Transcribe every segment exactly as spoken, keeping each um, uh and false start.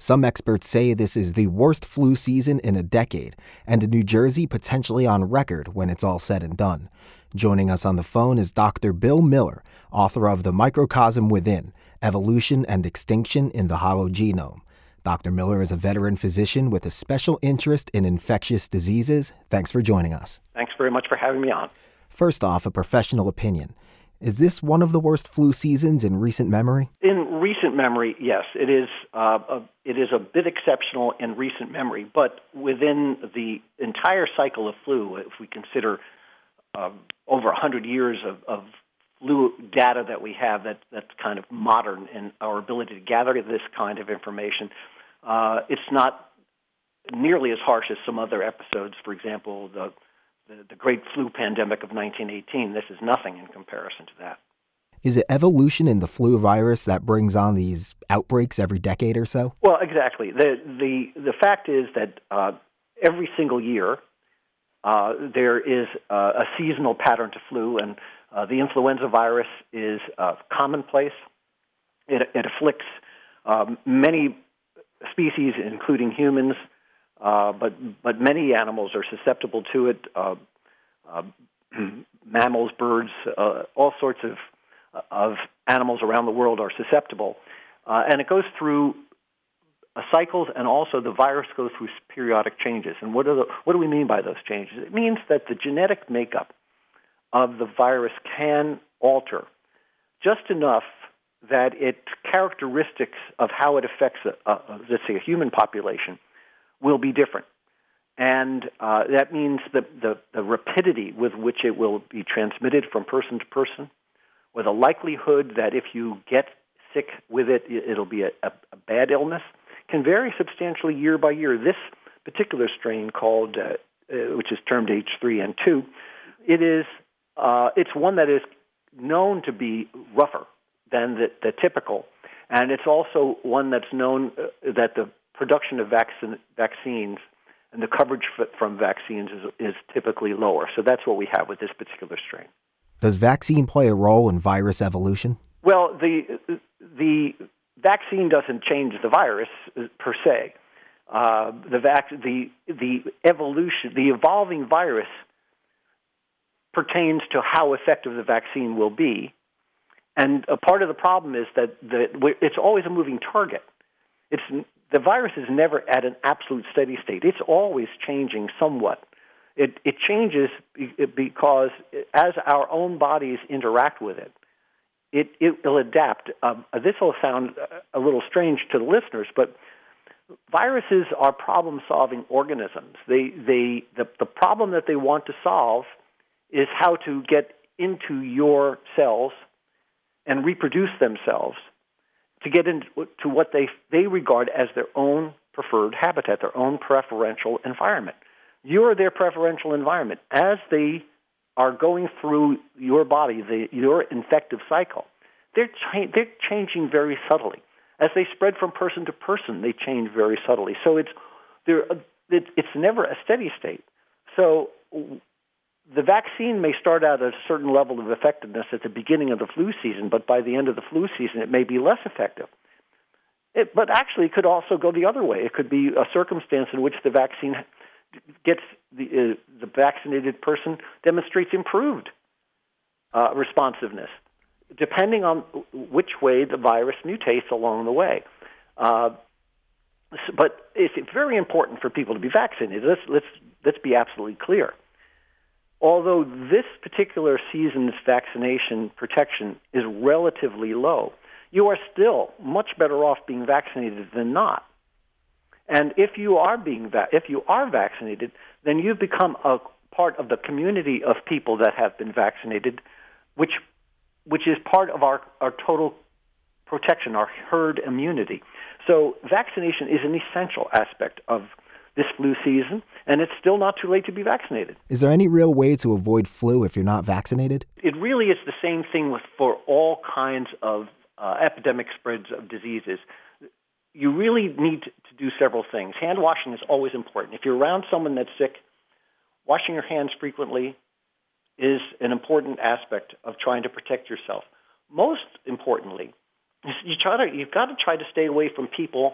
Some experts say this is the worst flu season in a decade, and New Jersey potentially on record when it's all said and done. Joining us on the phone is Doctor Bill Miller, author of The Microcosm Within: Evolution and Extinction in the Hollow Genome. Doctor Miller is a veteran physician with a special interest in infectious diseases. Thanks for joining us. Thanks very much for having me on. First off, a professional opinion. Is this one of the worst flu seasons in recent memory? In recent memory, yes. It is, uh, a, it is a bit exceptional in recent memory, but within the entire cycle of flu, if we consider uh, over one hundred years of, of flu data that we have that, that's kind of modern in our ability to gather this kind of information, uh, it's not nearly as harsh as some other episodes. For example, the, the, the great flu pandemic of nineteen eighteen. This is nothing in comparison to that. Is it evolution in the flu virus that brings on these outbreaks every decade or so? Well, exactly. The, the, the fact is that uh, every single year uh, there is uh, a seasonal pattern to flu, and Uh, the influenza virus is uh, commonplace. It, it afflicts um, many species, including humans, uh, but but many animals are susceptible to it. Uh, uh, mammals, birds, uh, all sorts of of animals around the world are susceptible, uh, and it goes through uh, cycles, and also the virus goes through periodic changes. And what are the, what do we mean by those changes? It means that the genetic makeup of the virus can alter just enough that its characteristics of how it affects, a, a, let's say, a human population will be different. And uh, that means that the, the rapidity with which it will be transmitted from person to person, or the likelihood that if you get sick with it, it'll be a, a, a bad illness, can vary substantially year by year. This particular strain called, uh, uh, which is termed H three N two, it is Uh, it's one that is known to be rougher than the, the typical, and it's also one that's known uh, that the production of vaccine, vaccines and the coverage f- from vaccines is, is typically lower. So that's what we have with this particular strain. Does vaccine play a role in virus evolution? Well, the the vaccine doesn't change the virus per se. Uh, the vac- the the evolution, the evolving virus pertains to how effective the vaccine will be. And a part of the problem is that the, it's always a moving target. It's, the virus is never at an absolute steady state. It's always changing somewhat. It, it changes because as our own bodies interact with it, it, it will adapt. Um, this will sound a little strange to the listeners, but viruses are problem-solving organisms. They, they, the, the problem that they want to solve is how to get into your cells and reproduce themselves to get into what they they regard as their own preferred habitat, their own preferential environment. You're their preferential environment. As they are going through your body, the, your infective cycle, they're, cha- they're changing very subtly. As they spread from person to person, they change very subtly. So it's, it, it's never a steady state. So the vaccine may start out at a certain level of effectiveness at the beginning of the flu season, but by the end of the flu season, it may be less effective. It, but actually, it could also go the other way. It could be a circumstance in which the vaccine gets the, uh, the vaccinated person demonstrates improved uh, responsiveness, depending on which way the virus mutates along the way. Uh, but it's very important for people to be vaccinated. Let's let's let's be absolutely clear. Although this particular season's vaccination protection is relatively low, you are still much better off being vaccinated than not. And if you are being va- if you are vaccinated, then you've become a part of the community of people that have been vaccinated, which which is part of our, our total protection, our herd immunity. So vaccination is an essential aspect of this flu season, and it's still not too late to be vaccinated. Is there any real way to avoid flu if you're not vaccinated? It really is the same thing with, for all kinds of uh, epidemic spreads of diseases. You really need to do several things. Hand washing is always important. If you're around someone that's sick, washing your hands frequently is an important aspect of trying to protect yourself. Most importantly, you try to, you've got to try to stay away from people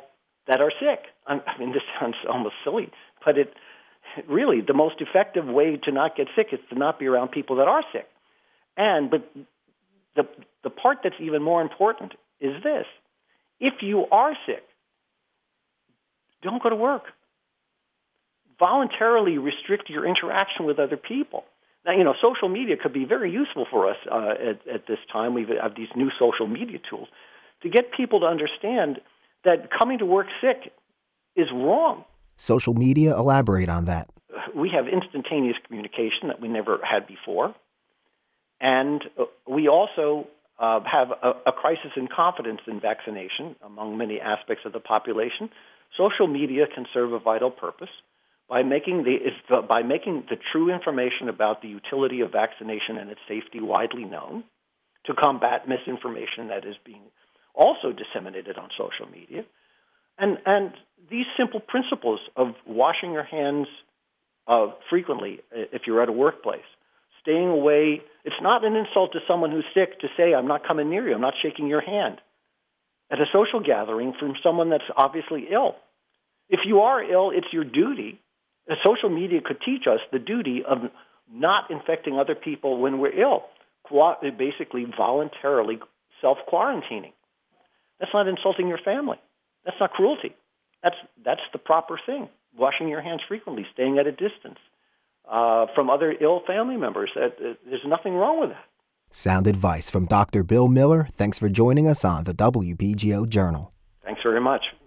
that are sick. I mean, this sounds almost silly, but it really, the most effective way to not get sick is to not be around people that are sick. And but the the part that's even more important is this: if you are sick, don't go to work. Voluntarily restrict your interaction with other people. Now, you know, social media could be very useful for us uh, at, at this time. We have these new social media tools to get people to understand that coming to work sick is wrong. Social media, elaborate on that. We have instantaneous communication that we never had before. And we also uh, have a, a crisis in confidence in vaccination among many aspects of the population. Social media can serve a vital purpose by making the, the by making the true information about the utility of vaccination and its safety widely known, to combat misinformation that is being also disseminated on social media. And and these simple principles of washing your hands uh, frequently if you're at a workplace, staying away. It's not an insult to someone who's sick to say, I'm not coming near you, I'm not shaking your hand. At a social gathering from someone that's obviously ill. If you are ill, it's your duty. Social media could teach us the duty of not infecting other people when we're ill, basically voluntarily self-quarantining. That's not insulting your family. That's not cruelty. That's that's the proper thing. Washing your hands frequently, staying at a distance uh, from other ill family members. Uh, uh, there's nothing wrong with that. Sound advice from Doctor Bill Miller. Thanks for joining us on the W B G O Journal. Thanks very much.